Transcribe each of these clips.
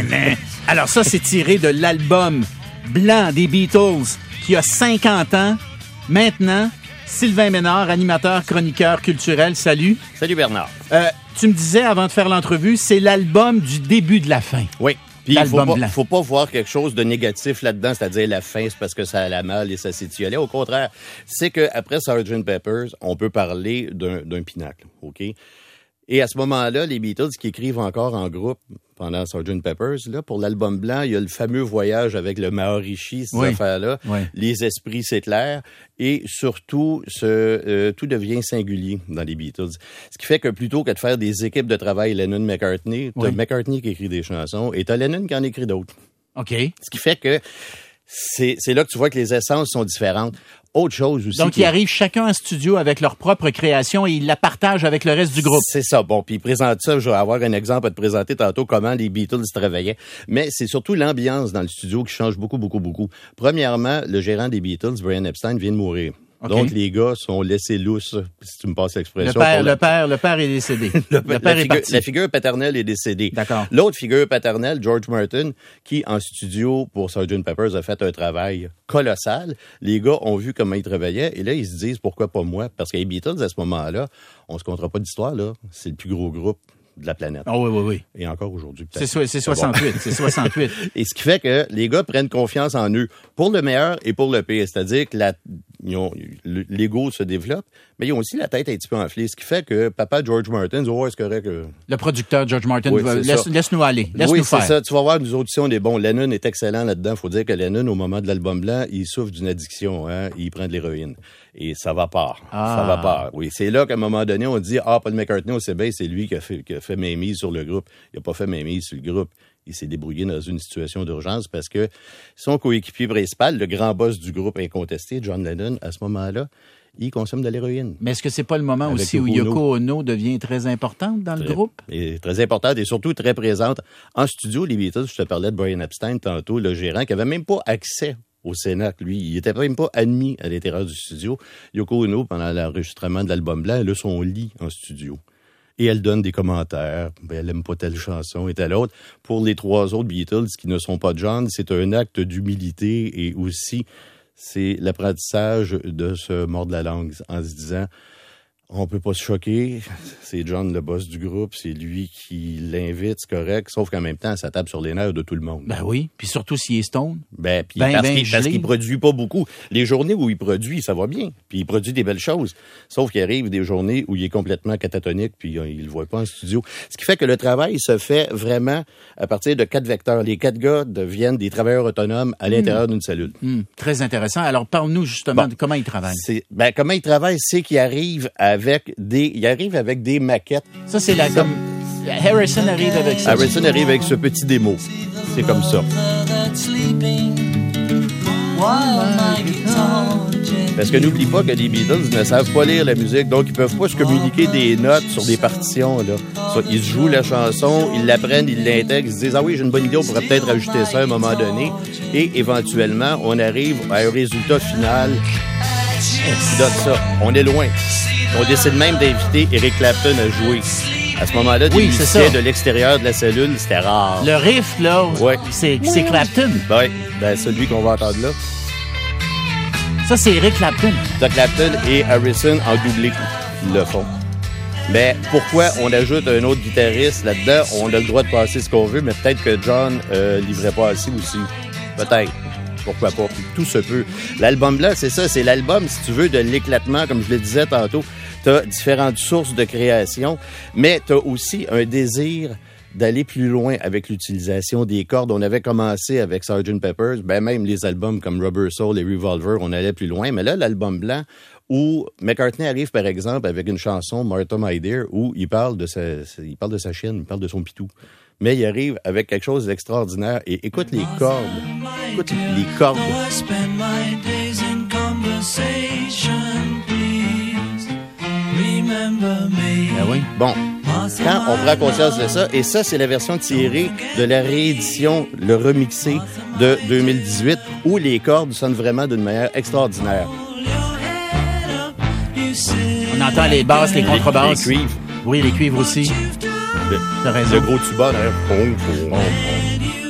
Alors ça, c'est tiré de l'album blanc des Beatles qui a 50 ans. Maintenant, Sylvain Ménard, animateur, chroniqueur culturel. Salut. Salut Bernard. Tu me disais avant de faire l'entrevue, c'est l'album du début de la fin. Oui. Puis il blanc. faut pas voir quelque chose de négatif là-dedans, c'est-à-dire la fin, c'est parce que ça allait mal et ça s'étiolait. Au contraire, c'est qu'après Sgt. Pepper's, on peut parler d'un pinacle, OK? Et à ce moment-là, les Beatles qui écrivent encore en groupe pendant Sgt. Pepper's, là, pour l'album blanc, il y a le fameux voyage avec le Maharishi, ces affaires-là. Oui. Les esprits s'éclairent et surtout, tout devient singulier dans les Beatles. Ce qui fait que plutôt que de faire des équipes de travail Lennon-McCartney, t'as McCartney qui écrit des chansons et t'as Lennon qui en écrit d'autres. OK. Ce qui fait que c'est là que tu vois que les essences sont différentes. Autre chose aussi. Donc, ils arrivent chacun en studio avec leur propre création et ils la partagent avec le reste du groupe. C'est ça. Bon, puis ils présentent ça. Je vais avoir un exemple à te présenter tantôt comment les Beatles travaillaient. Mais c'est surtout l'ambiance dans le studio qui change beaucoup, beaucoup, beaucoup. Premièrement, le gérant des Beatles, Brian Epstein, vient de mourir. Okay. Donc, les gars sont laissés lousses, si tu me passes l'expression. Le père est décédé. Le père est parti. La figure paternelle est décédée. D'accord. L'autre figure paternelle, George Martin, qui, en studio pour Sgt. Pepper's, a fait un travail colossal. Les gars ont vu comment ils travaillaient et là, ils se disent, pourquoi pas moi? Parce que les Beatles, à ce moment-là, on se comptera pas d'histoire, là. C'est le plus gros groupe de la planète. Ah oui. Et encore aujourd'hui, peut-être. C'est 68, c'est 68. Et ce qui fait que les gars prennent confiance en eux, pour le meilleur et pour le pire. C'est-à-dire que l'ego se développe, mais ils ont aussi la tête un petit peu enflée. Ce qui fait que papa George Martin dit, c'est correct. Le producteur George Martin, laisse-nous aller, laisse-nous faire. Oui, c'est ça. Tu vas voir, nous autres, on est bons. Lennon est excellent là-dedans. Faut dire que Lennon, au moment de l'album blanc, il souffre d'une addiction, hein. Il prend de l'héroïne. Et ça va pas. Ça va pas. Oui, c'est là qu'à un moment donné, on dit, Paul McCartney, on sait bien, c'est lui qui a fait mainmise sur le groupe. Il a pas fait mainmise sur le groupe. Il s'est débrouillé dans une situation d'urgence parce que son coéquipier principal, le grand boss du groupe incontesté, John Lennon, à ce moment-là, il consomme de l'héroïne. Mais est-ce que c'est pas le moment aussi où Yoko Ono devient très importante dans le groupe? Et très importante et surtout très présente. En studio, les Beatles, je te parlais de Brian Epstein tantôt, le gérant, qui avait même pas accès au Cénacle, lui. Il était même pas admis à l'intérieur du studio. Yoko Ono, pendant l'enregistrement de l'album blanc, elle a son lit en studio. Et elle donne des commentaires. Elle aime pas telle chanson et telle autre. Pour les trois autres Beatles qui ne sont pas John, c'est un acte d'humilité et aussi c'est l'apprentissage de se mordre la langue en se disant on peut pas se choquer, c'est John le boss du groupe, c'est lui qui l'invite, c'est correct, sauf qu'en même temps, ça tape sur les nerfs de tout le monde. Ben oui, puis surtout s'il est stone. Parce qu'il produit pas beaucoup. Les journées où il produit, ça va bien, puis il produit des belles choses, sauf qu'il arrive des journées où il est complètement catatonique, puis il le voit pas en studio. Ce qui fait que le travail se fait vraiment à partir de 4 vecteurs. Les 4 gars deviennent des travailleurs autonomes à l'intérieur d'une cellule. Très intéressant. Alors, parle-nous justement de comment ils travaillent. Comment ils travaillent, c'est qu'ils arrivent avec des maquettes. Ça, c'est Harrison arrive avec ça. Harrison arrive avec ce petit démo. C'est comme ça. Parce que n'oublie pas que les Beatles ne savent pas lire la musique, donc ils peuvent pas se communiquer des notes sur des partitions, là. Ils se jouent la chanson, ils l'apprennent, ils l'intègrent, ils se disent « Ah oui, j'ai une bonne idée, on pourrait peut-être ajouter ça à un moment donné. » Et éventuellement, on arrive à un résultat final qui donne ça. On est loin. On décide même d'inviter Eric Clapton à jouer. À ce moment-là, des musiciens de l'extérieur de la cellule, c'était rare. Le riff, là, c'est Clapton. Oui, celui qu'on va entendre là. Ça, c'est Eric Clapton. T'as Clapton et Harrison en doublé qui le font. Mais pourquoi on ajoute un autre guitariste là-dedans? On a le droit de passer ce qu'on veut, mais peut-être que John livrait pas assez aussi. Peut-être. Pourquoi pas? Puis tout se peut. L'album blanc, c'est ça. C'est l'album, si tu veux, de l'éclatement, comme je le disais tantôt. T'as différentes sources de création, mais t'as aussi un désir d'aller plus loin avec l'utilisation des cordes. On avait commencé avec Sgt. Pepper's, même les albums comme Rubber Soul et Revolver, on allait plus loin. Mais là, l'album blanc, où McCartney arrive, par exemple, avec une chanson, Martha My Dear, où il parle de sa chienne, il parle de son pitou. Mais il arrive avec quelque chose d'extraordinaire. Et écoute les cordes. Écoute les cordes. Ben oui. Bon, quand on prend conscience de ça, et ça, c'est la version tirée de la réédition, le remixé de 2018, où les cordes sonnent vraiment d'une manière extraordinaire. On entend les basses, les contrebasses. Les cuivres. Oui, les cuivres aussi. Le gros tuba, d'ailleurs.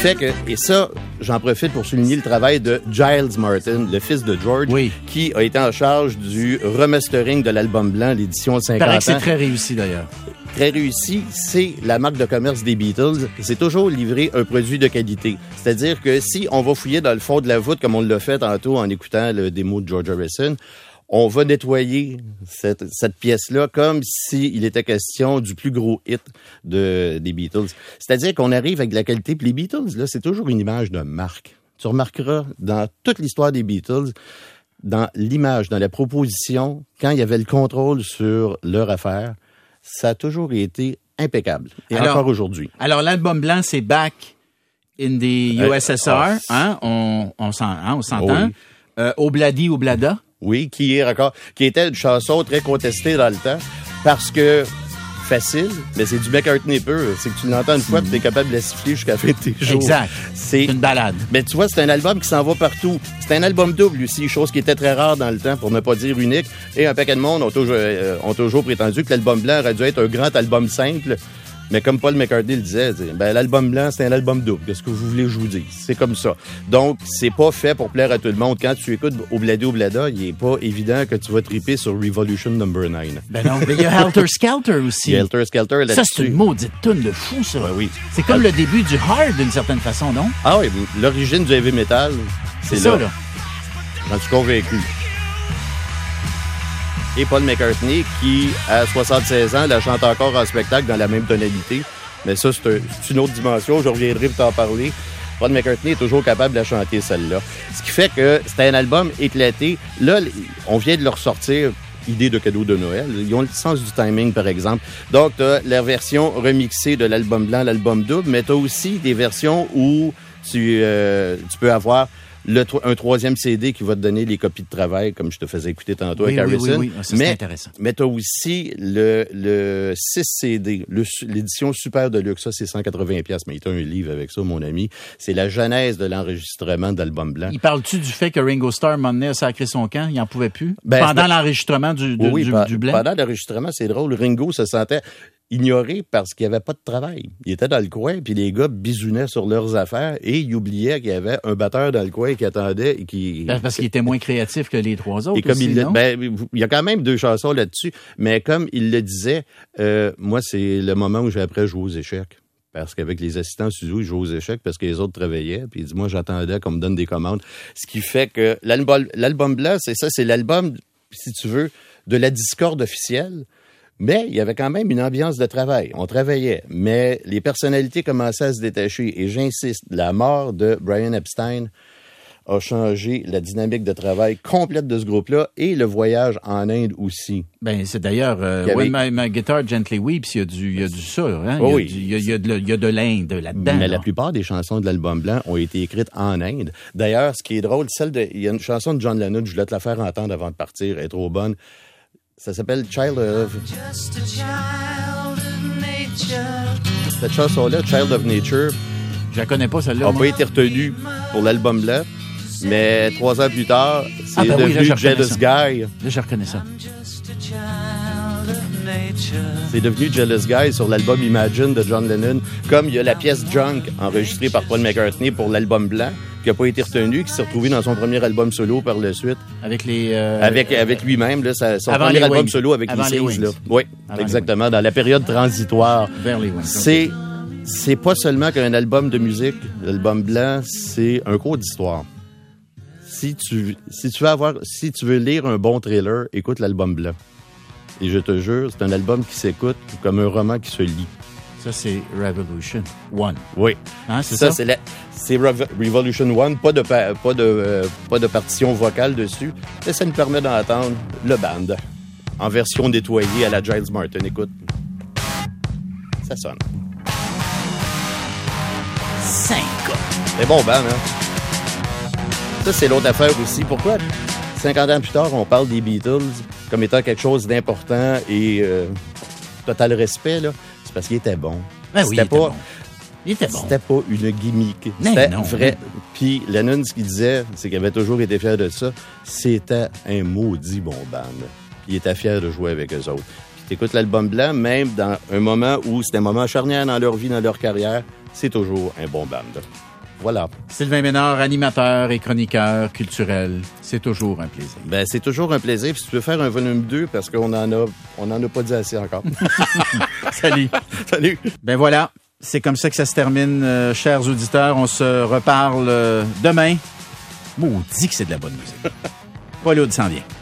fait que, et ça, j'en profite pour souligner le travail de Giles Martin, le fils de George, qui a été en charge du remastering de l'album blanc, l'édition de 50 ans. Il paraît que c'est très réussi, d'ailleurs. Très réussi, c'est la marque de commerce des Beatles. C'est toujours livrer un produit de qualité. C'est-à-dire que si on va fouiller dans le fond de la voûte, comme on l'a fait tantôt en écoutant le démo de George Harrison, on va nettoyer cette pièce-là comme s'il était question du plus gros hit des Beatles. C'est-à-dire qu'on arrive avec de la qualité. Puis les Beatles, là, c'est toujours une image de marque. Tu remarqueras dans toute l'histoire des Beatles, dans l'image, dans la proposition, quand il y avait le contrôle sur leur affaire, ça a toujours été impeccable. Et encore aujourd'hui. Alors, l'album blanc, c'est Back in the USSR. Hein? On s'entend. Oui. Obladi Oblada. Oui, qui était une chanson très contestée dans le temps parce que facile, mais c'est du McCartney pur. C'est que tu l'entends une fois, puis t'es capable de la siffler jusqu'à la fin de tes jours. Exact. C'est une balade. Mais tu vois, c'est un album qui s'en va partout. C'est un album double aussi, chose qui était très rare dans le temps, pour ne pas dire unique. Et un paquet de monde ont toujours prétendu que l'album blanc aurait dû être un grand album simple. Mais comme Paul McCartney le disait, l'album blanc, c'est un album double. Qu'est-ce que vous voulez que je vous dise? C'est comme ça. Donc, c'est pas fait pour plaire à tout le monde. Quand tu écoutes Obladi Oblada, il est pas évident que tu vas triper sur Revolution No. 9. Ben non, mais il y a Helter Skelter aussi. Il y a Helter Skelter là-dessus. Ça, c'est une maudite toune de fou, ça. Ben oui. C'est comme le début du hard, d'une certaine façon, non? Ah oui, l'origine du heavy metal, c'est ça, là. J'en suis convaincu. Et Paul McCartney, qui, à 76 ans, la chante encore en spectacle dans la même tonalité. Mais ça, c'est une autre dimension. Je reviendrai pour t'en parler. Paul McCartney est toujours capable de la chanter, celle-là. Ce qui fait que c'est un album éclaté. Là, on vient de leur sortir idée de cadeau de Noël. Ils ont le sens du timing, par exemple. Donc, tu as la version remixée de l'album blanc, l'album double, mais tu as aussi des versions où tu peux avoir un troisième CD qui va te donner les copies de travail, comme je te faisais écouter tantôt avec Harrison. Oui. Ça, c'est intéressant. Mais tu as aussi le 6 CD, l'édition Super Deluxe. Ça, c'est 180$. Mais il y a un livre avec ça, mon ami. C'est la genèse de l'enregistrement d'Album blanc. Il parle-tu du fait que Ringo Starr, m'a donné a sacré son camp? Il n'en pouvait plus? Pendant l'enregistrement du blanc? Pendant l'enregistrement, c'est drôle. Ringo se sentait ignoré parce qu'il n'y avait pas de travail. Il était dans le coin, puis les gars bisounaient sur leurs affaires et ils oubliaient qu'il y avait un batteur dans le coin qui attendait et qui... Parce qu'il était moins créatif que les trois autres. Et comme aussi, il y a quand même 2 chansons là-dessus, mais comme il le disait, moi, c'est le moment où j'ai appris à jouer aux échecs. Parce qu'avec les assistants studio, ils jouaient aux échecs parce que les autres travaillaient. Puis il dit, moi, j'attendais qu'on me donne des commandes. Ce qui fait que l'album blanc, c'est l'album, si tu veux, de la discorde officielle. Mais il y avait quand même une ambiance de travail. On travaillait, mais les personnalités commençaient à se détacher. Et j'insiste, la mort de Brian Epstein a changé la dynamique de travail complète de ce groupe-là et le voyage en Inde aussi. Ben c'est d'ailleurs When My Guitar Gently Weeps, il y a du ça, hein? Oui. Il y a de l'Inde là-dedans. Mais la plupart des chansons de l'album blanc ont été écrites en Inde. D'ailleurs, ce qui est drôle, il y a une chanson de John Lennon, je voulais te la faire entendre avant de partir, elle est trop bonne. Ça s'appelle Child of... Cette chanson-là, Child of Nature, je la connais pas, celle-là. n'a pas été retenue pour l'album blanc, mais 3 ans plus tard, c'est devenu Jealous Guy. Là, je reconnais ça. C'est devenu Jealous Guy sur l'album Imagine de John Lennon, comme il y a la pièce Junk enregistrée par Paul McCartney pour l'album blanc, qui n'a pas été retenu, qui s'est retrouvé dans son premier album solo par la suite. Avec les... Avec lui-même, là, son premier album solo avec les Wings. Là. Oui, exactement, dans la période transitoire. Vers les Wings. C'est pas seulement qu'un album de musique, l'album blanc, c'est un cours d'histoire. Si tu veux lire un bon thriller, écoute l'album blanc. Et je te jure, c'est un album qui s'écoute comme un roman qui se lit. Ça, c'est Revolution 1. Oui. Hein, c'est ça? C'est Revolution 1, pas de partition vocale dessus, mais ça nous permet d'entendre le band en version nettoyée à la Giles Martin. Écoute, ça sonne. 5 ans. C'est bon band, hein? Ça, c'est l'autre affaire aussi. Pourquoi 50 ans plus tard, on parle des Beatles comme étant quelque chose d'important et total respect, là? C'est parce qu'il était bon. Ben oui, il était bon. C'était pas une gimmick. C'était vrai. Puis Lennon, ce qu'il disait, c'est qu'il avait toujours été fier de ça. C'était un maudit bon band. Puis il était fier de jouer avec eux autres. Puis t'écoutes l'album blanc, même dans un moment où c'était un moment charnière dans leur vie, dans leur carrière, c'est toujours un bon band. Voilà. Sylvain Ménard, animateur et chroniqueur culturel. C'est toujours un plaisir. Ben, c'est toujours un plaisir. Puis tu peux faire un volume 2 parce qu'on en a pas dit assez encore. Salut. Salut. Ben voilà. C'est comme ça que ça se termine, chers auditeurs. On se reparle demain. Maudit que c'est de la bonne musique. Paul Aude s'en vient.